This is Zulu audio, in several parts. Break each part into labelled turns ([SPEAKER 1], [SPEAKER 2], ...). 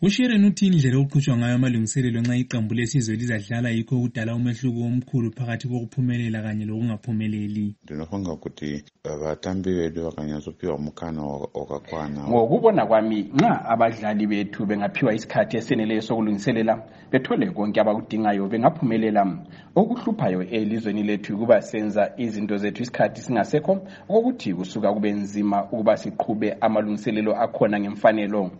[SPEAKER 1] USharon uthi indlela okuqhutshwa ngayo amalungiselelo nxa iqembu lesizwe lizadlala yikho ukudala umehluko omkhulu phakathi kokuphumelela kanye lokungaphumeleli.
[SPEAKER 2] Ndinofunga ukuthi abatambi bethu bakanyazophiwa umkhana wakakwana.
[SPEAKER 3] Ngokubona kwami nxa abadlali bethu bengaphiwa isikhathi eseneleyo sokulungiselela bethole konke abakudingayo bengaphumelela. Okuhluphayo elizweni lethu ukuba senza izinto zethu isikhathi singasekho ukuthi kusuka kube nzima ukuba siqhube amalungiselelo akhona ngemfanelo.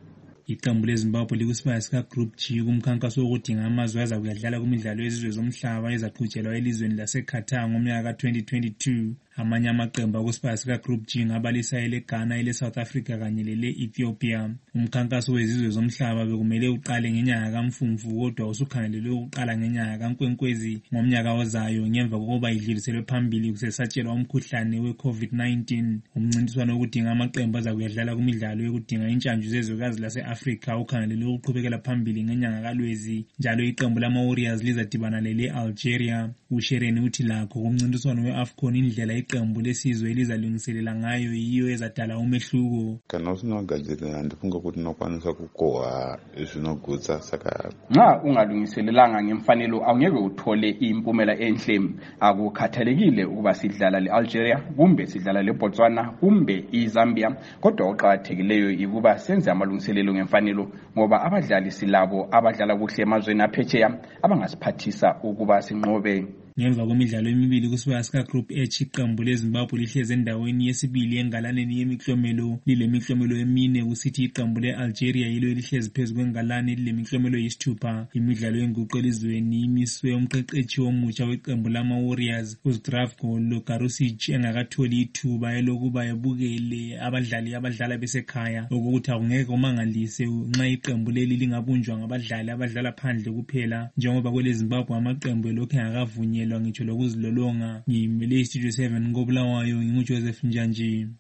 [SPEAKER 1] Iqembu leZimbabwe likusibaya sika Group G kumkhankaso wokudinga amazwe aza kuyadlala kumidlalo yezizwe zomhlaba ezaqhutshelwa elizweni laseQatar ngomnyaka ka-2022. Amanye amaqembu akusibaya sika Group G ngabalisa eleGhana, eleSouth Africa kanye lele-Ethiopia. Umkhankaso wezizwe zomhlaba bekumele uqale ngenyanga kaMfumfu kodwa usukhangelelwe ukuqala ngenyanga kaNkwenkwezi ngomnyaka ozayo ngemva kokuba idluliselwe phambili kusesatshelwa umkhuhlane we-COVID-19. Umncintiswano wokudinga amaqembu aza kuyadlala kumidlalo yokudinga intshantshu zezwekazi lase-Afrika ukhangelelwe ukuqhubekela phambili ngenyanga kaLwezi. Njalo iqembu lama-Warriors lizadibana lele-Algeria. USharon uthi lakho kumncintiswano we-AFCON indlela iqembu lesizwe elizalungiselela ngayo yiyo ezadala umehluko.
[SPEAKER 2] Kana usinogadzirira ndifunga ukuthi nokwanisa kukoha izvinogutsa saka
[SPEAKER 3] nxa ungalungiselelanga ngemfanelo awungeke uthole impumela enhle. Akukhathalekile ukuba sidlala le-Algeria kumbe sidlala le-Botswana kumbe iZambia, kodwa oqakathekileyo ikuba senze amalungiselelo ngemfanelo ngoba abadlali silabo abadlala kuhle emazweni aphetsheya abangasiphathisa ukuba sinqobe.
[SPEAKER 1] Ngemva kwemidlalo emibili kusibaya sika Group H, iqembu leZimbabwe lihleze endaweni yesibili engalaneni yemiklomelo lilemiklomelo emine, kusithi iqembu le-Algeria yilo elihlezi phezu kwengalane lilemiklomelo yisithupha. Imidlalo yenguqu elizweni imiswe umqeqetshi omutsha weqembu lama-Warriors uZdravko Logarusic engakatholi ithuba elokuba ebukele abadlali abadlala besekhaya, okuthi akungeke kumangalise nxa iqembu leli lingabunjwa ngabadlali abadlala phandle kuphela njengoba kweleZimbabwe amaqembu elokhu engakavunyelwa ngitsho lokuzilolonga. Ngimele iStudio 7 koBulawayo, nginguJoseph Njanji.